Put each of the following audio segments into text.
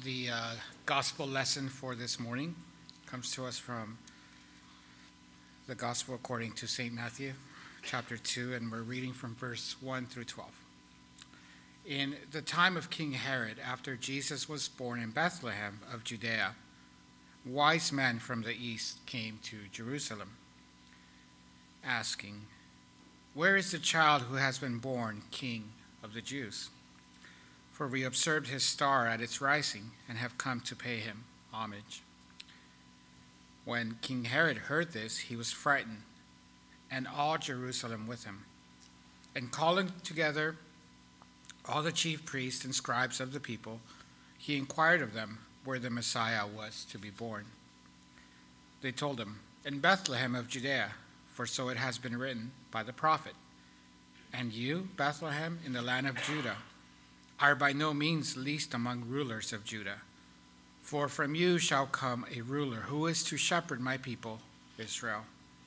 The gospel lesson for this morning comes to us from the gospel according to St. Matthew, chapter 2, and we're reading from verse 1 through 12. In the time of King Herod, after Jesus was born in Bethlehem of Judea, wise men from the east came to Jerusalem, asking, "Where is the child who has been born King of the Jews? For we observed his star at its rising and have come to pay him homage." When King Herod heard this, he was frightened, and all Jerusalem with him. And calling together all the chief priests and scribes of the people, he inquired of them where the Messiah was to be born. They told him, "In Bethlehem of Judea, for so it has been written by the prophet. And you, Bethlehem, in the land of Judah, are by no means least among rulers of Judah. For from you shall come a ruler who is to shepherd my people, Israel."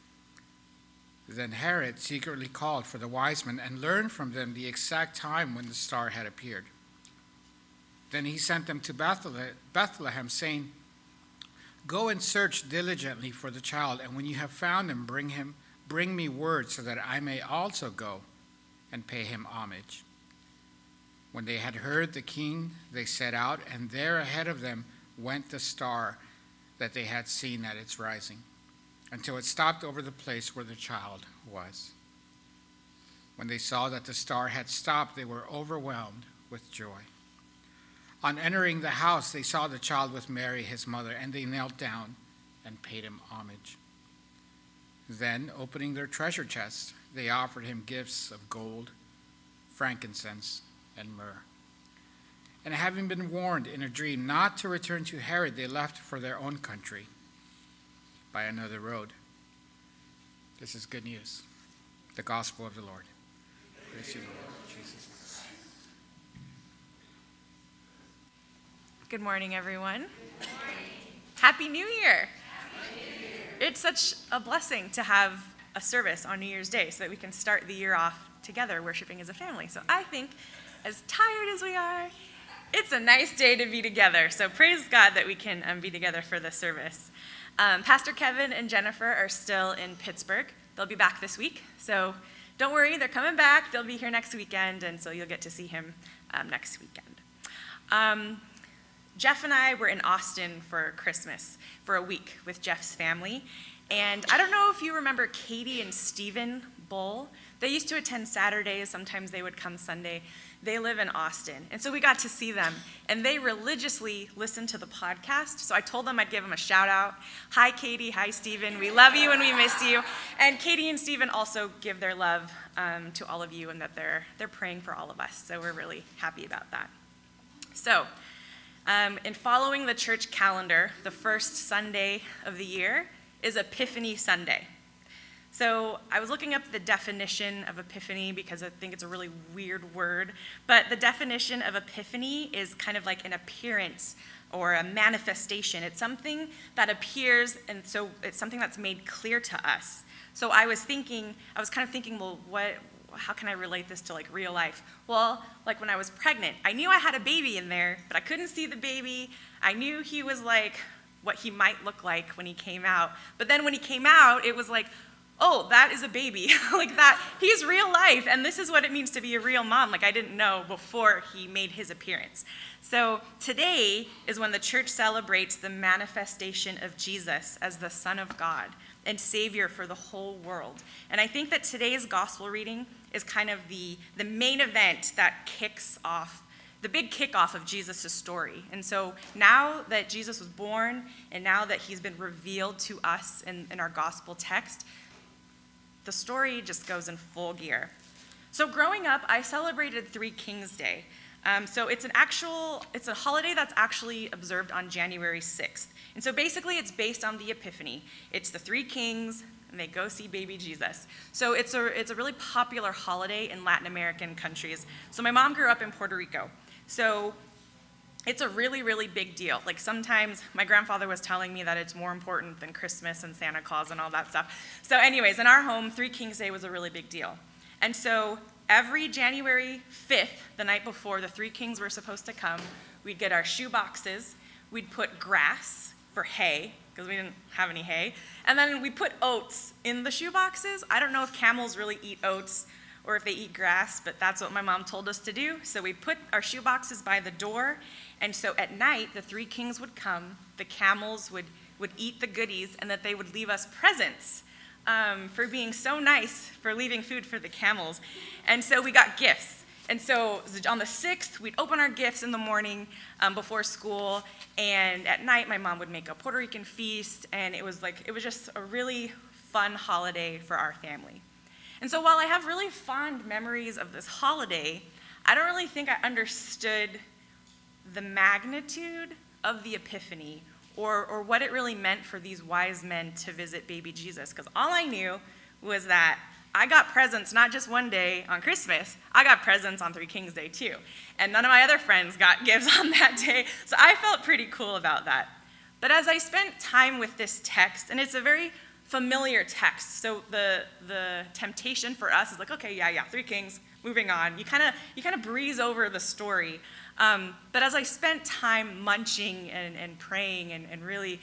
Then Herod secretly called for the wise men and learned from them the exact time when the star had appeared. Then he sent them to Bethlehem, saying, "Go and search diligently for the child, and when you have found him, bring me word so that I may also go and pay him homage." When they had heard the king, they set out, and there ahead of them went the star that they had seen at its rising, until it stopped over the place where the child was. When they saw that the star had stopped, they were overwhelmed with joy. On entering the house, they saw the child with Mary, his mother, and they knelt down and paid him homage. Then, opening their treasure chests, they offered him gifts of gold, frankincense, and myrrh. And having been warned in a dream not to return to Herod, they left for their own country by another road. This is good news, the gospel of the Lord. Praise you, Lord Jesus. Good morning, everyone. Good morning. Happy New Year. Happy New Year. It's such a blessing to have a service on New Year's Day so that we can start the year off together worshiping as a family. So I think, as tired as we are, it's a nice day to be together. So praise God that we can be together for this service. Pastor Kevin and Jennifer are still in Pittsburgh. They'll be back this week. So don't worry, they're coming back. They'll be here next weekend, and so you'll get to see him next weekend. Jeff and I were in Austin for Christmas for a week with Jeff's family. And I don't know if you remember Katie and Stephen Bull. They used to attend Saturdays. Sometimes they would come Sunday. They live in Austin. And so we got to see them. And they religiously listen to the podcast. So I told them I'd give them a shout out. Hi, Katie. Hi, Stephen. We love you and we miss you. And Katie and Stephen also give their love to all of you and that they're praying for all of us. So we're really happy about that. So in following the church calendar, the first Sunday of the year is Epiphany Sunday. So I was looking up the definition of epiphany because I think it's a really weird word, but the definition of epiphany is kind of like an appearance or a manifestation. It's something that appears, and so it's something that's made clear to us. So I was kind of thinking, well, how can I relate this to like real life? Well, like when I was pregnant, I knew I had a baby in there, but I couldn't see the baby. I knew he was like what he might look like when he came out. But then when he came out, it was like, oh, that is a baby. Like that, he's real life, and this is what it means to be a real mom. Like I didn't know before he made his appearance. So today is when the church celebrates the manifestation of Jesus as the Son of God and Savior for the whole world. And I think that today's gospel reading is kind of the main event that kicks off the big kickoff of Jesus' story. And so now that Jesus was born and now that he's been revealed to us in our gospel text, the story just goes in full gear. So growing up, I celebrated Three Kings Day. So it's a holiday that's actually observed on January 6th. And so basically it's based on the Epiphany. It's the three kings, and they go see baby Jesus. So it's a really popular holiday in Latin American countries. So my mom grew up in Puerto Rico. So it's a really, really big deal. Like sometimes my grandfather was telling me that it's more important than Christmas and Santa Claus and all that stuff. So anyways, in our home, Three Kings Day was a really big deal. And so every January 5th, the night before the three kings were supposed to come, we'd get our shoe boxes, we'd put grass for hay, because we didn't have any hay, and then we put oats in the shoe boxes. I don't know if camels really eat oats or if they eat grass, but that's what my mom told us to do. So we put our shoe boxes by the door, and so at night, the three kings would come, the camels would eat the goodies, and that they would leave us presents for being so nice, for leaving food for the camels. And so we got gifts. And so on the 6th, we'd open our gifts in the morning before school, and at night, my mom would make a Puerto Rican feast, and it was just a really fun holiday for our family. And so while I have really fond memories of this holiday, I don't really think I understood the magnitude of the Epiphany or what it really meant for these wise men to visit baby Jesus, because all I knew was that I got presents not just one day on Christmas, I got presents on Three Kings Day too. And none of my other friends got gifts on that day, so I felt pretty cool about that. But as I spent time with this text, and it's a very familiar text, so the temptation for us is like, okay, yeah, Three Kings, moving on. You kind of breeze over the story. But as I spent time munching and praying and really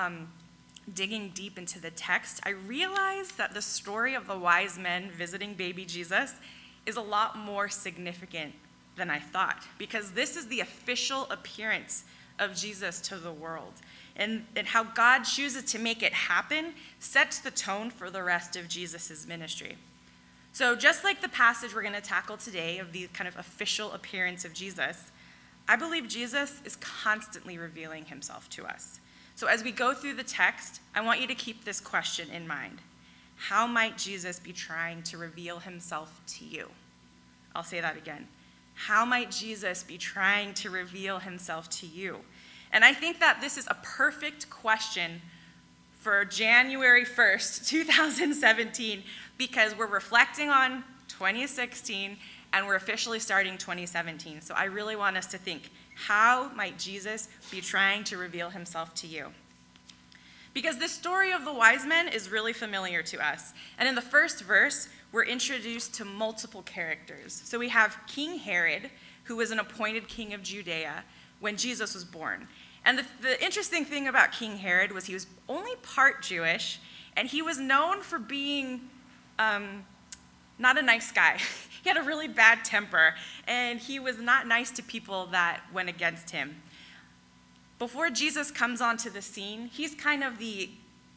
digging deep into the text, I realized that the story of the wise men visiting baby Jesus is a lot more significant than I thought, because this is the official appearance of Jesus to the world. And how God chooses to make it happen sets the tone for the rest of Jesus' ministry. So just like the passage we're going to tackle today of the kind of official appearance of Jesus, I believe Jesus is constantly revealing himself to us. So as we go through the text, I want you to keep this question in mind. How might Jesus be trying to reveal himself to you? I'll say that again. How might Jesus be trying to reveal himself to you? And I think that this is a perfect question for January 1st, 2017, because we're reflecting on 2016 and we're officially starting 2017. So I really want us to think, how might Jesus be trying to reveal himself to you? Because this story of the wise men is really familiar to us. And in the first verse, we're introduced to multiple characters. So we have King Herod, who was an appointed king of Judea when Jesus was born. And the interesting thing about King Herod was he was only part Jewish, and he was known for being not a nice guy. He had a really bad temper, and he was not nice to people that went against him. Before Jesus comes onto the scene, he's kind of the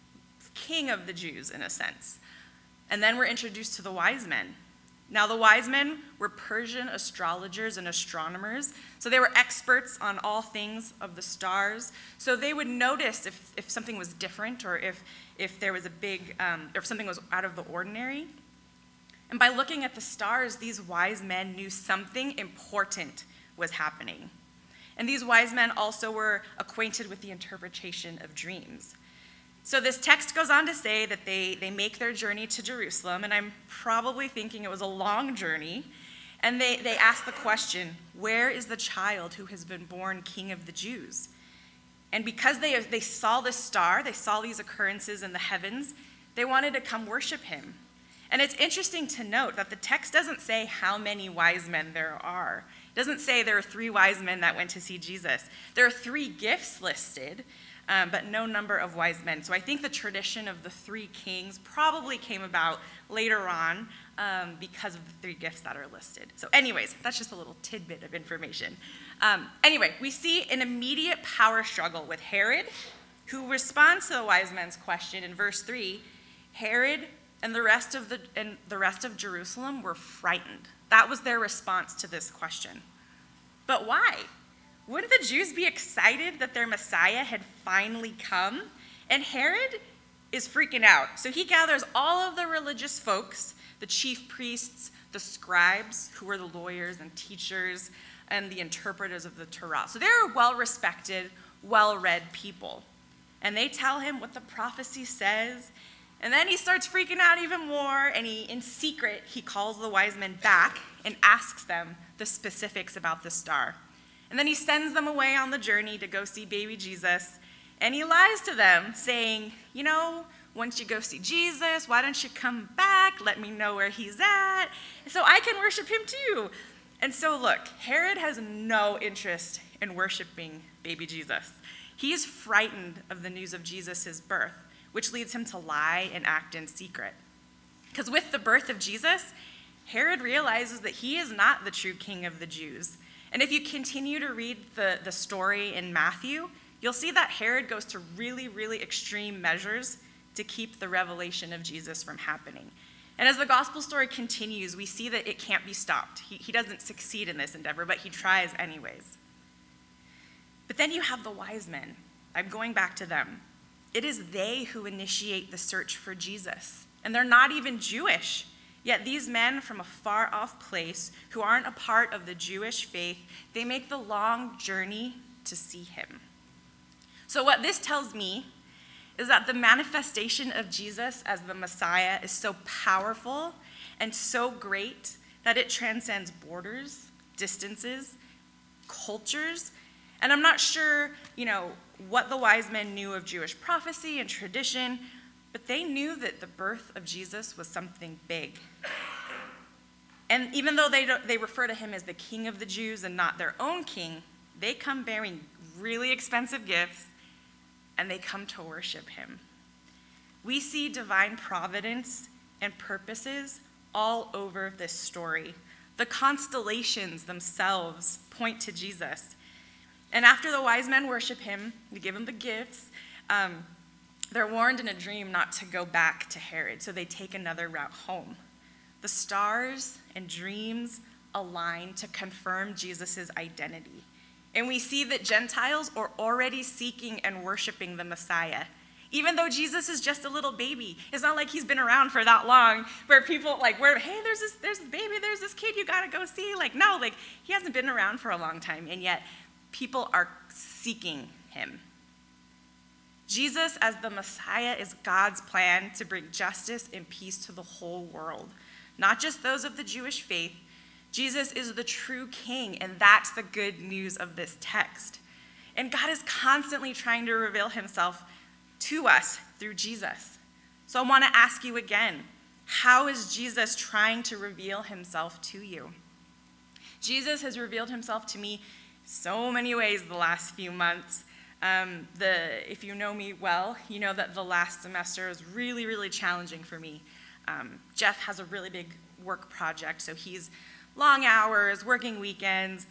king of the Jews in a sense. And then we're introduced to the wise men. Now, the wise men were Persian astrologers and astronomers, so they were experts on all things of the stars. So they would notice if something was different or if there was a big, or if something was out of the ordinary. And by looking at the stars, these wise men knew something important was happening. And these wise men also were acquainted with the interpretation of dreams. So this text goes on to say that they make their journey to Jerusalem, and I'm probably thinking it was a long journey, and they ask the question, where is the child who has been born King of the Jews? And because they saw this star, they saw these occurrences in the heavens, they wanted to come worship him. And it's interesting to note that the text doesn't say how many wise men there are. It doesn't say there are 3 wise men that went to see Jesus. There are 3 gifts listed, but no number of wise men. So I think the tradition of the 3 kings probably came about later on because of the 3 gifts that are listed. So anyways, that's just a little tidbit of information. Anyway, we see an immediate power struggle with Herod, who responds to the wise men's question in verse 3. Herod and the rest of Jerusalem were frightened. That was their response to this question. But why? Wouldn't the Jews be excited that their Messiah had finally come? And Herod is freaking out. So he gathers all of the religious folks, the chief priests, the scribes, who were the lawyers and teachers, and the interpreters of the Torah. So they're well-respected, well-read people. And they tell him what the prophecy says. And then he starts freaking out even more, and in secret, he calls the wise men back and asks them the specifics about the star. And then he sends them away on the journey to go see baby Jesus, and he lies to them, saying, once you go see Jesus, why don't you come back, let me know where he's at, so I can worship him too. And so look, Herod has no interest in worshiping baby Jesus. He is frightened of the news of Jesus' birth, which leads him to lie and act in secret. Because with the birth of Jesus, Herod realizes that he is not the true king of the Jews. And if you continue to read the story in Matthew, you'll see that Herod goes to really, really extreme measures to keep the revelation of Jesus from happening. And as the gospel story continues, we see that it can't be stopped. He doesn't succeed in this endeavor, but he tries anyways. But then you have the wise men. I'm going back to them. It is they who initiate the search for Jesus. And they're not even Jewish. Yet these men from a far-off place who aren't a part of the Jewish faith, they make the long journey to see him. So what this tells me is that the manifestation of Jesus as the Messiah is so powerful and so great that it transcends borders, distances, cultures. And I'm not sure, what the wise men knew of Jewish prophecy and tradition, but they knew that the birth of Jesus was something big. And even though they refer to him as the King of the Jews and not their own king, they come bearing really expensive gifts, and they come to worship him. We see divine providence and purposes all over this story. The constellations themselves point to Jesus. And after the wise men worship him, they give him the gifts, they're warned in a dream not to go back to Herod, so they take another route home. The stars and dreams align to confirm Jesus' identity. And we see that Gentiles are already seeking and worshiping the Messiah. Even though Jesus is just a little baby. It's not like he's been around for that long where people hey, there's this baby, there's this kid you gotta go see. No, he hasn't been around for a long time, and yet people are seeking him. Jesus as the Messiah is God's plan to bring justice and peace to the whole world, not just those of the Jewish faith. Jesus is the true king, and that's the good news of this text. And God is constantly trying to reveal himself to us through Jesus. So I want to ask you again, how is Jesus trying to reveal himself to you? Jesus has revealed himself to me so many ways the last few months. If you know me well, you know that the last semester was really, really challenging for me. Jeff has a really big work project, so he's long hours, working weekends.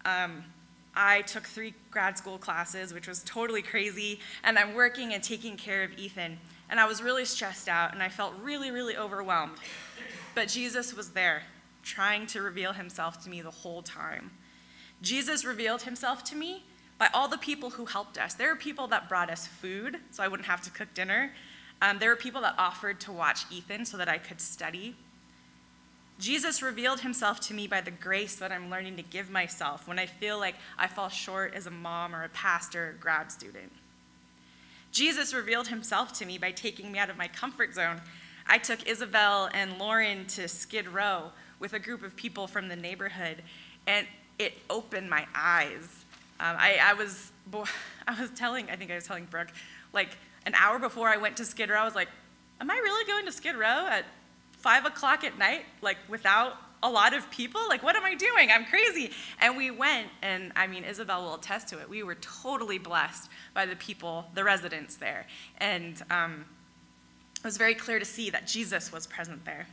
I took 3 grad school classes, which was totally crazy, and I'm working and taking care of Ethan. And I was really stressed out, and I felt really, really overwhelmed. But Jesus was there, trying to reveal himself to me the whole time. Jesus revealed himself to me by all the people who helped us. There were people that brought us food, so I wouldn't have to cook dinner. There were people that offered to watch Ethan so that I could study. Jesus revealed himself to me by the grace that I'm learning to give myself when I feel like I fall short as a mom or a pastor or grad student. Jesus revealed himself to me by taking me out of my comfort zone. I took Isabel and Lauren to Skid Row with a group of people from the neighborhood, and it opened my eyes. I was telling Brooke, an hour before I went to Skid Row, I was like, am I really going to Skid Row at 5 o'clock at night, without a lot of people? What am I doing? I'm crazy. And we went, and Isabel will attest to it. We were totally blessed by the people, the residents there. And it was very clear to see that Jesus was present there.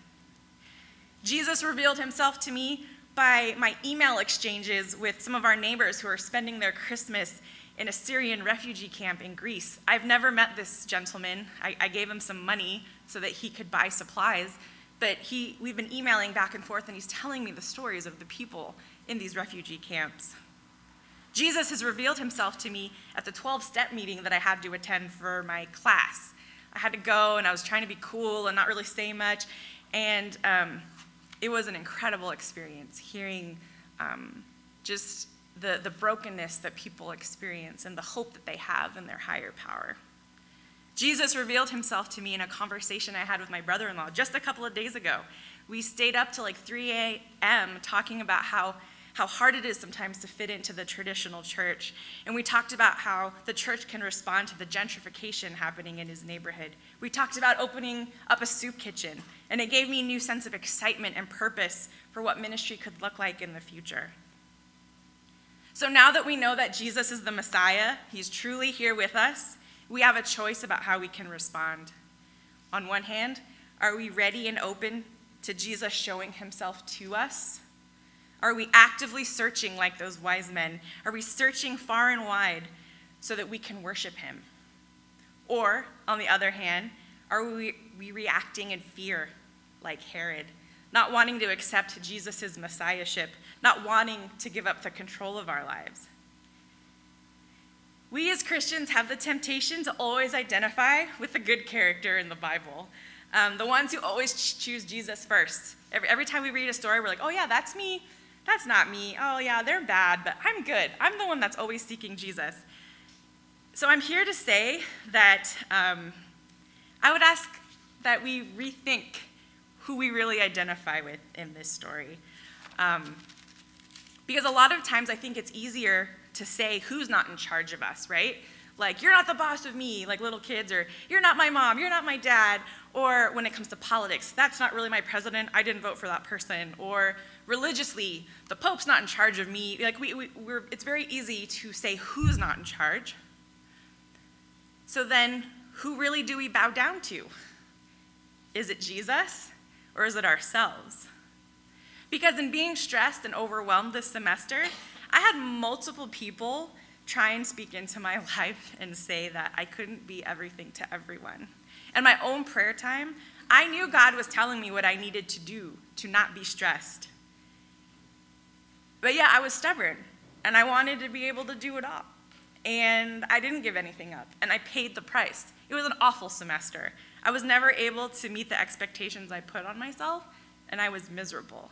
Jesus revealed himself to me by my email exchanges with some of our neighbors who are spending their Christmas in a Syrian refugee camp in Greece. I've never met this gentleman. I gave him some money so that he could buy supplies, but we've been emailing back and forth, and he's telling me the stories of the people in these refugee camps. Jesus has revealed himself to me at the 12-step meeting that I had to attend for my class. I had to go, and I was trying to be cool and not really say much, and it was an incredible experience hearing just the brokenness that people experience and the hope that they have in their higher power. Jesus revealed himself to me in a conversation I had with my brother-in-law just a couple of days ago. We stayed up till 3 a.m. talking about how how hard it is sometimes to fit into the traditional church. And we talked about how the church can respond to the gentrification happening in his neighborhood. We talked about opening up a soup kitchen, and it gave me a new sense of excitement and purpose for what ministry could look like in the future. So now that we know that Jesus is the Messiah, he's truly here with us, we have a choice about how we can respond. On one hand, are we ready and open to Jesus showing himself to us? Are we actively searching like those wise men? Are we searching far and wide so that we can worship him? Or, on the other hand, are we reacting in fear like Herod, not wanting to accept Jesus' messiahship, not wanting to give up the control of our lives? We as Christians have the temptation to always identify with the good character in the Bible, the ones who always choose Jesus first. Every time we read a story, we're like, oh yeah, that's me. That's not me. Oh yeah, they're bad, but I'm good. I'm the one that's always seeking Jesus. So I'm here to say that I would ask that we rethink who we really identify with in this story. Because a lot of times I think it's easier to say who's not in charge of us, right? Like, you're not the boss of me, like little kids, or you're not my mom, you're not my dad. Or when it comes to politics, that's not really my president, I didn't vote for that person. Or religiously, the Pope's not in charge of me. Like, it's very easy to say who's not in charge. So then, who really do we bow down to? Is it Jesus, or is it ourselves? Because in being stressed and overwhelmed this semester, I had multiple people try and speak into my life and say that I couldn't be everything to everyone. In my own prayer time, I knew God was telling me what I needed to do to not be stressed. But yeah, I was stubborn, and I wanted to be able to do it all. And I didn't give anything up, and I paid the price. It was an awful semester. I was never able to meet the expectations I put on myself, and I was miserable.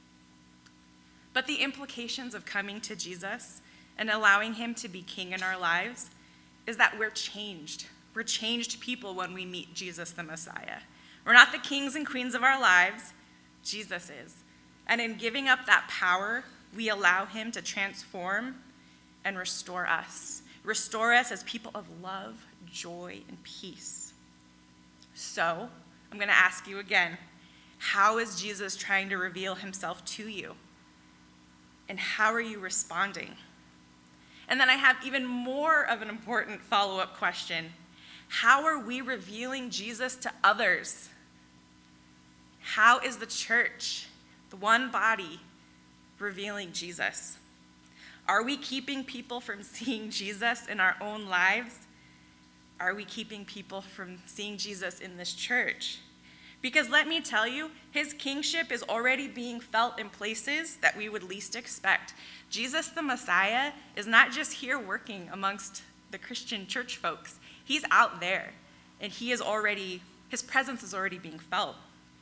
But the implications of coming to Jesus and allowing him to be king in our lives is that we're changed. We're changed people when we meet Jesus the Messiah. We're not the kings and queens of our lives, Jesus is. And in giving up that power, we allow him to transform and restore us. Restore us as people of love, joy, and peace. So, I'm going to ask you again, how is Jesus trying to reveal himself to you? And how are you responding? And then I have even more of an important follow-up question. How are we revealing Jesus to others? How is the church, the one body, revealing Jesus? Are we keeping people from seeing Jesus in our own lives? Are we keeping people from seeing Jesus in this church? Because let me tell you, his kingship is already being felt in places that we would least expect. Jesus the Messiah is not just here working amongst the Christian church folks. He's out there, and his presence is already being felt.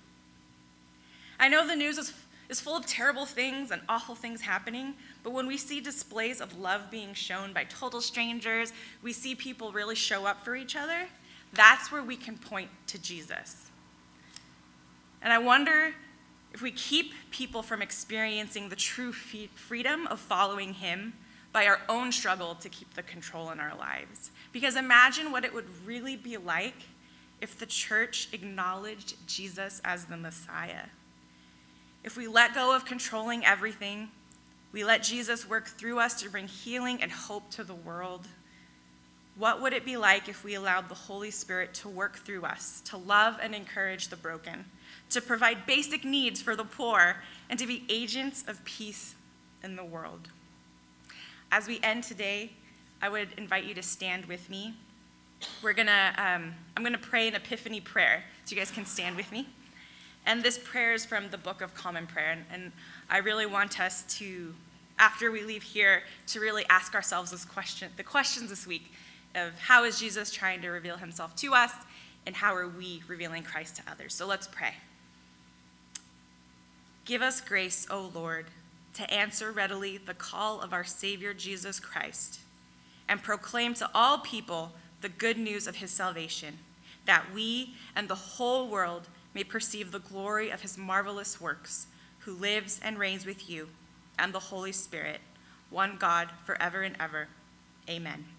I know the news is full of terrible things and awful things happening, but when we see displays of love being shown by total strangers, we see people really show up for each other, that's where we can point to Jesus. And I wonder if we keep people from experiencing the true freedom of following him by our own struggle to keep the control in our lives. Because imagine what it would really be like if the church acknowledged Jesus as the Messiah. If we let go of controlling everything, we let Jesus work through us to bring healing and hope to the world. What would it be like if we allowed the Holy Spirit to work through us, to love and encourage the broken, to provide basic needs for the poor, and to be agents of peace in the world? As we end today, I would invite you to stand with me. I'm gonna pray an Epiphany prayer, so you guys can stand with me. And this prayer is from the Book of Common Prayer, and I really want us to, after we leave here, to really ask ourselves the questions this week of how is Jesus trying to reveal himself to us, and how are we revealing Christ to others? So let's pray. Give us grace, O Lord, to answer readily the call of our Savior Jesus Christ, and proclaim to all people the good news of his salvation, that we and the whole world may perceive the glory of his marvelous works, who lives and reigns with you and the Holy Spirit, one God, forever and ever. Amen.